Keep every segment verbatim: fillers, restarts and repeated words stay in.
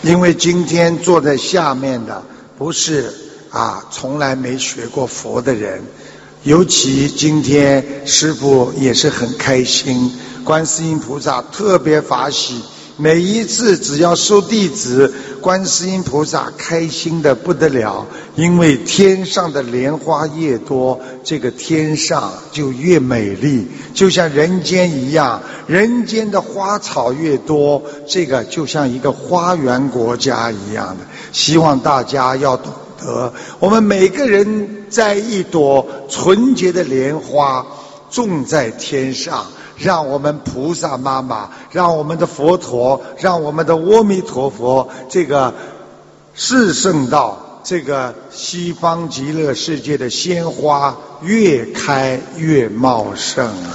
因为今天坐在下面的不是啊从来没学过佛的人，尤其今天师父也是很开心，观世音菩萨特别法喜，每一次只要收弟子，观世音菩萨开心的不得了，因为天上的莲花越多，这个天上就越美丽，就像人间一样，人间的花草越多，这个就像一个花园国家一样的。希望大家要懂得，我们每个人在一朵纯洁的莲花种在天上，让我们菩萨妈妈，让我们的佛陀，让我们的阿弥陀佛，这个世圣道，这个西方极乐世界的鲜花越开越茂盛啊！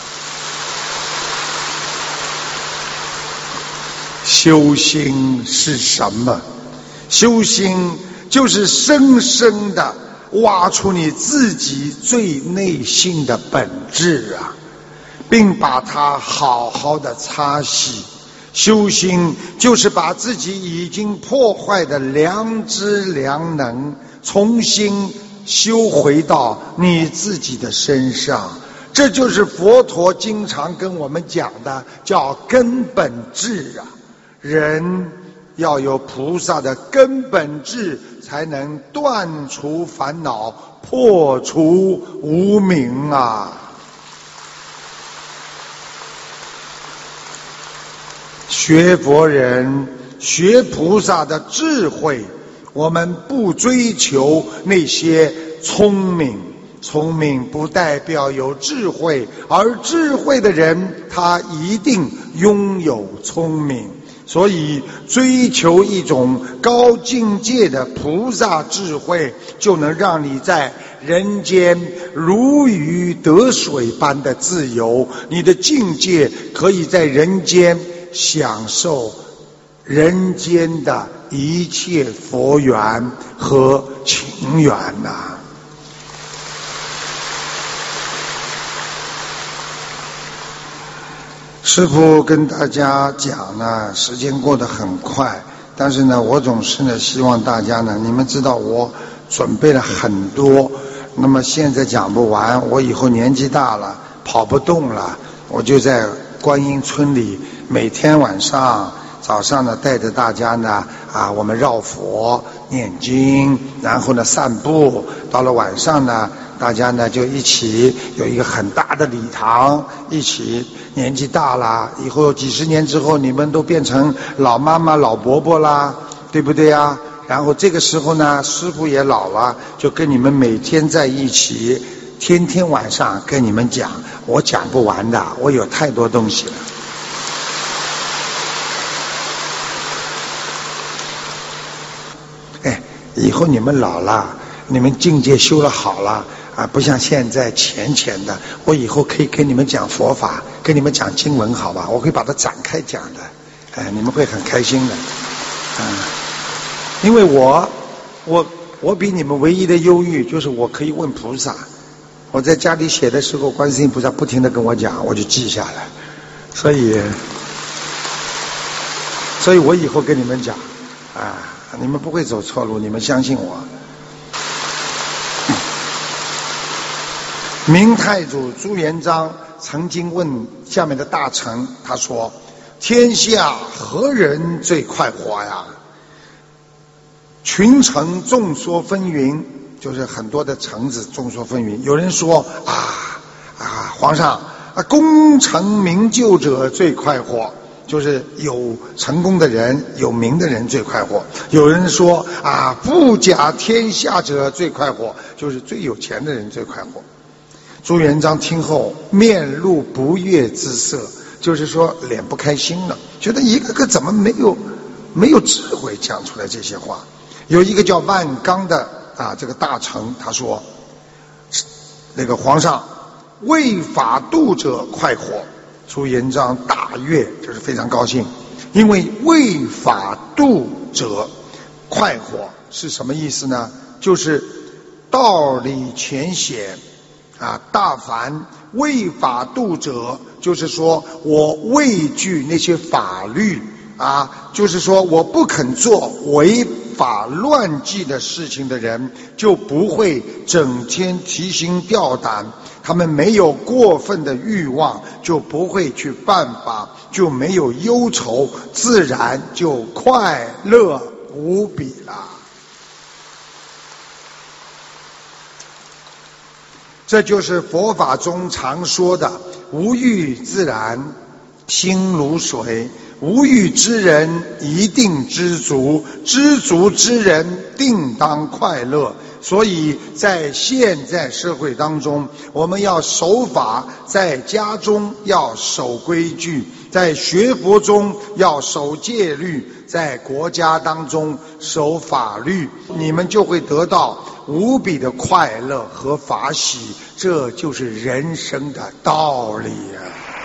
修心是什么？修心就是深深的挖出你自己最内心的本质啊，并把它好好的擦洗。修心就是把自己已经破坏的良知良能重新修回到你自己的身上，这就是佛陀经常跟我们讲的，叫根本智啊。人要有菩萨的根本智，才能断除烦恼，破除无明啊。学佛人学菩萨的智慧，我们不追求那些聪明，聪明不代表有智慧，而智慧的人他一定拥有聪明。所以追求一种高境界的菩萨智慧，就能让你在人间如鱼得水般的自由，你的境界可以在人间享受人间的一切佛缘和情缘呐、啊。师父跟大家讲呢，时间过得很快，但是呢，我总是呢希望大家呢，你们知道我准备了很多，那么现在讲不完，我以后年纪大了，跑不动了，我就在观音村里每天晚上早上呢带着大家呢啊，我们绕佛念经，然后呢散步，到了晚上呢大家呢就一起有一个很大的礼堂，一起年纪大了以后，几十年之后你们都变成老妈妈老伯伯啦，对不对啊？然后这个时候呢师父也老了，就跟你们每天在一起，天天晚上跟你们讲，我讲不完的，我有太多东西了。哎，以后你们老了，你们境界修了好了啊，不像现在浅浅的，我以后可以跟你们讲佛法，跟你们讲经文，好吧？我会把它展开讲的，哎，你们会很开心的，嗯，因为我，我，我比你们唯一的忧郁就是我可以问菩萨。我在家里写的时候，观世音菩萨不停地跟我讲，我就记下来，所以，所以我以后跟你们讲，啊，你们不会走错路，你们相信我。明太祖朱元璋曾经问下面的大臣，他说：天下何人最快活呀？群臣众说纷纭，就是很多的臣子众说纷纭。有人说啊啊，皇上啊，功成名就者最快活，就是有成功的人、有名的人最快活。有人说啊，富甲天下者最快活，就是最有钱的人最快活。朱元璋听后面露不悦之色，就是说脸不开心了，觉得一个个怎么没有没有智慧讲出来这些话。有一个叫万钢的啊，这个大臣他说，那个皇上为法度者快活。朱元璋大悦，就是非常高兴，因为为法度者快活是什么意思呢？就是道理浅显啊，大凡为法度者，就是说我畏惧那些法律啊，就是说我不肯做违法乱纪的事情的人，就不会整天提心吊胆，他们没有过分的欲望，就不会去犯法，就没有忧愁，自然就快乐无比了。这就是佛法中常说的无欲自然，心如水。无欲之人一定知足，知足之人定当快乐。所以在现在社会当中，我们要守法，在家中要守规矩，在学佛中要守戒律，在国家当中守法律，你们就会得到无比的快乐和法喜，这就是人生的道理啊！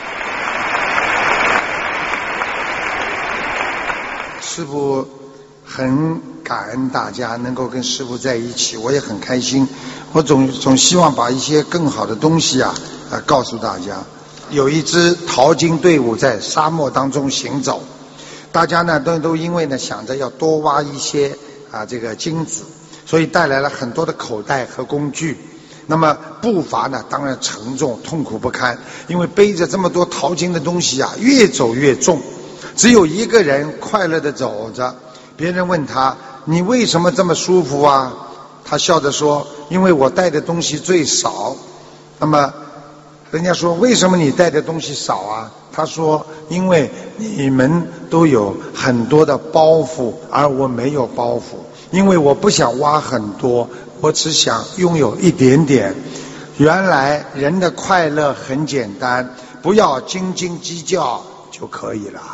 师父很感恩大家能够跟师父在一起，我也很开心。我总总希望把一些更好的东西啊啊告诉大家。有一支淘金队伍在沙漠当中行走，大家呢都都因为呢想着要多挖一些啊这个金子，所以带来了很多的口袋和工具。那么步伐呢当然沉重，痛苦不堪，因为背着这么多淘金的东西啊，越走越重。只有一个人快乐地走着，别人问他：“你为什么这么舒服啊？”他笑着说：“因为我带的东西最少。”那么人家说：“为什么你带的东西少啊？”他说：“因为你们都有很多的包袱，而我没有包袱。因为我不想挖很多，我只想拥有一点点。原来人的快乐很简单，不要斤斤计较就可以了。”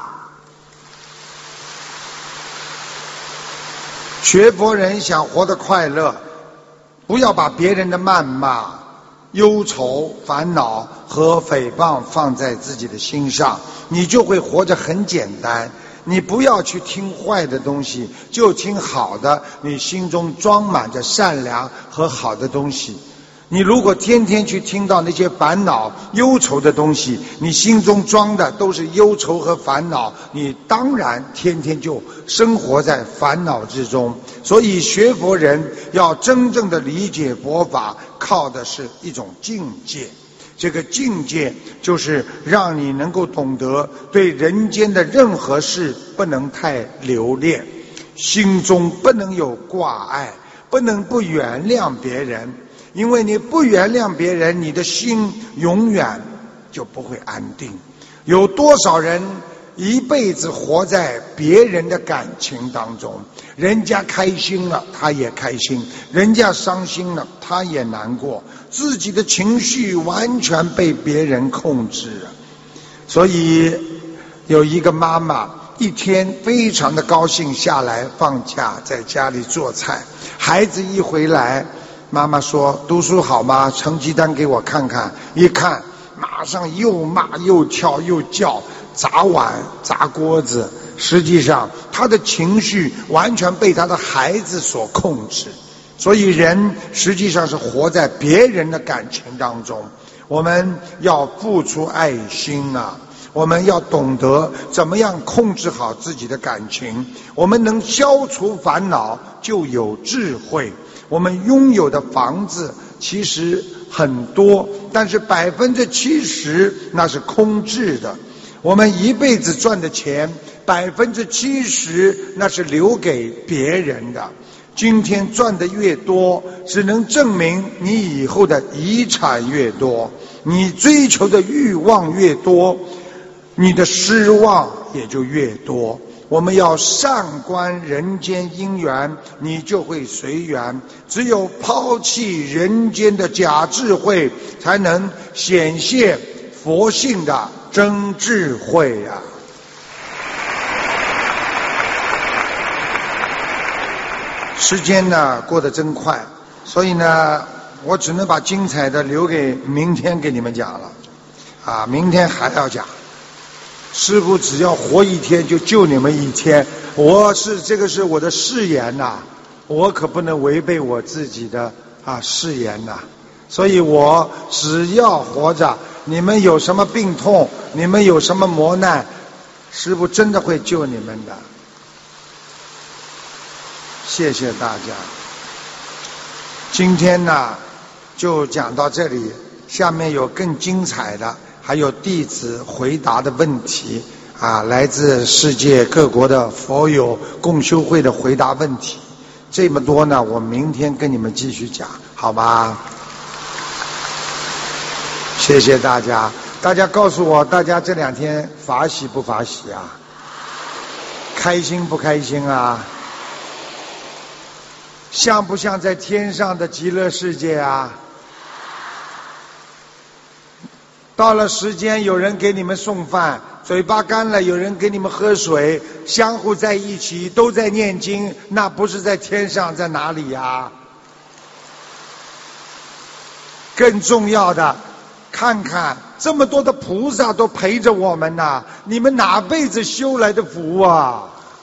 学佛人想活得快乐，不要把别人的谩骂、忧愁、烦恼和诽谤放在自己的心上，你就会活着很简单。你不要去听坏的东西，就听好的，你心中装满着善良和好的东西。你如果天天去听到那些烦恼、忧愁的东西，你心中装的都是忧愁和烦恼，你当然天天就生活在烦恼之中。所以学佛人要真正的理解佛法，靠的是一种境界。这个境界就是让你能够懂得对人间的任何事不能太留恋，心中不能有挂碍，不能不原谅别人。因为你不原谅别人，你的心永远就不会安定。有多少人一辈子活在别人的感情当中，人家开心了他也开心，人家伤心了他也难过，自己的情绪完全被别人控制了。所以有一个妈妈一天非常的高兴下来放假，在家里做菜，孩子一回来，妈妈说：“读书好吗？成绩单给我看看。”一看马上又骂又跳又叫，砸碗砸锅子。实际上他的情绪完全被他的孩子所控制。所以人实际上是活在别人的感情当中。我们要付出爱心啊，我们要懂得怎么样控制好自己的感情。我们能消除烦恼，就有智慧。我们拥有的房子其实很多，但是百分之七十那是空置的。我们一辈子赚的钱，百分之七十那是留给别人的。今天赚的越多，只能证明你以后的遗产越多，你追求的欲望越多，你的失望也就越多。我们要善观人间因缘，你就会随缘。只有抛弃人间的假智慧，才能显现佛性的真智慧呀、啊！时间呢过得真快，所以呢，我只能把精彩的留给明天给你们讲了。啊，明天还要讲。师父只要活一天就救你们一天，我是这个是我的誓言呐、啊，我可不能违背我自己的啊誓言呐、啊。所以我只要活着，你们有什么病痛，你们有什么磨难， 师父真的会救你们的。谢谢大家。今天呢就讲到这里，下面有更精彩的，还有弟子回答的问题啊，来自世界各国的佛友共修会的回答问题。这么多呢，我明天跟你们继续讲，好吧？谢谢大家。大家告诉我，大家这两天法喜不法喜啊？开心不开心啊？像不像在天上的极乐世界啊？到了时间，有人给你们送饭，嘴巴干了，有人给你们喝水，相互在一起，都在念经，那不是在天上，在哪里呀？更重要的，看看这么多的菩萨都陪着我们呐，你们哪辈子修来的福啊？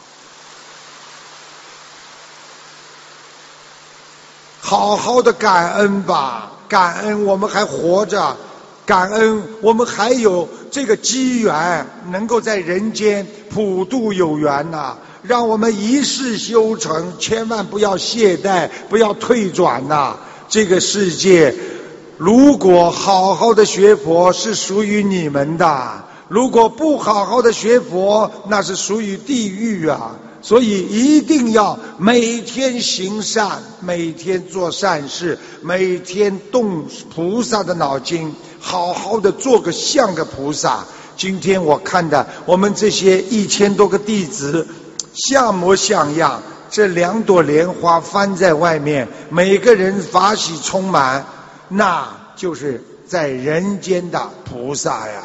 好好的感恩吧，感恩我们还活着，感恩我们还有这个机缘能够在人间普度有缘呐、啊，让我们一世修成，千万不要懈怠，不要退转呐、啊。这个世界如果好好的学佛是属于你们的，如果不好好的学佛那是属于地狱啊。所以一定要每天行善，每天做善事，每天动菩萨的脑筋，好好的做个像个菩萨。今天我看的我们这些一千多个弟子像模像样，这两朵莲花翻在外面，每个人法喜充满，那就是在人间的菩萨呀。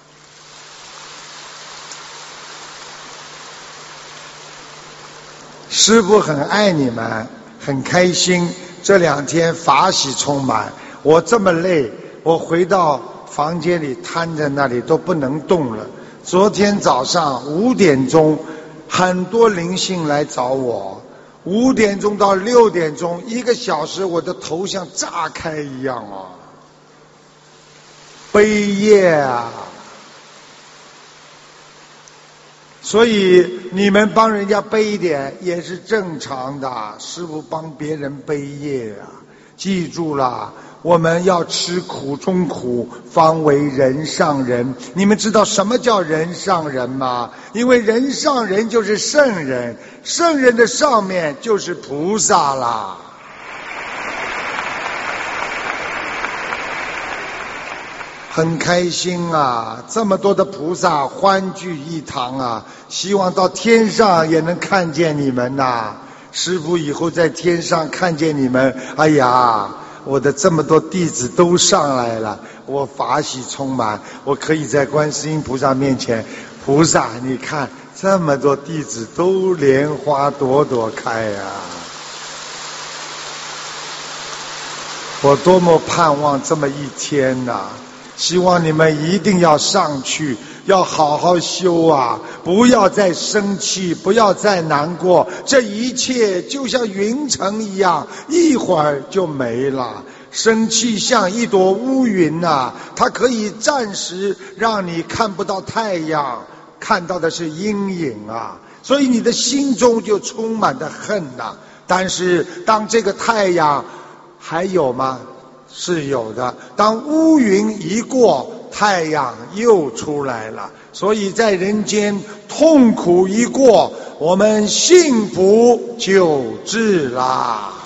师父很爱你们，很开心，这两天法喜充满。我这么累，我回到房间里瘫在那里都不能动了。昨天早上五点钟，很多灵性来找我，五点钟到六点钟，一个小时，我的头像炸开一样啊，悲业啊！所以你们帮人家背一点也是正常的，师父帮别人背业啊！记住了，我们要吃苦中苦，方为人上人。你们知道什么叫人上人吗？因为人上人就是圣人，圣人的上面就是菩萨啦。很开心啊，这么多的菩萨欢聚一堂啊，希望到天上也能看见你们呐、啊。师父以后在天上看见你们，哎呀，我的这么多弟子都上来了，我法喜充满，我可以在观世音菩萨面前，菩萨你看这么多弟子都莲花朵朵开啊，我多么盼望这么一天呐、啊！希望你们一定要上去，要好好修啊！不要再生气，不要再难过，这一切就像云层一样，一会儿就没了。生气像一朵乌云呐、啊，它可以暂时让你看不到太阳，看到的是阴影啊，所以你的心中就充满着恨呐、啊。但是当这个太阳还有吗？是有的，当乌云一过，太阳又出来了。所以在人间痛苦一过，我们幸福就至啦。